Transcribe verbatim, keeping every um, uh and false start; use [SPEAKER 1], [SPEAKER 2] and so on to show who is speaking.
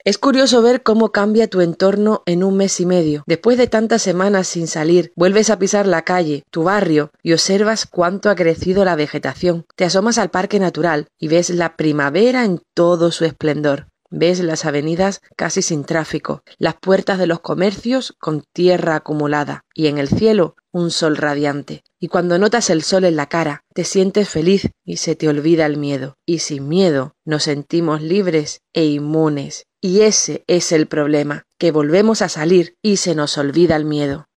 [SPEAKER 1] Es curioso ver cómo cambia tu entorno en un mes y medio. Después de tantas semanas sin salir, vuelves a pisar la calle, tu barrio, y observas cuánto ha crecido la vegetación. Te asomas al parque natural y ves la primavera en todo su esplendor. Ves las avenidas casi sin tráfico, las puertas de los comercios con tierra acumulada y en el cielo un sol radiante. Y cuando notas el sol en la cara, te sientes feliz y se te olvida el miedo. Y sin miedo nos sentimos libres e inmunes. Y ese es el problema, que volvemos a salir y se nos olvida el miedo.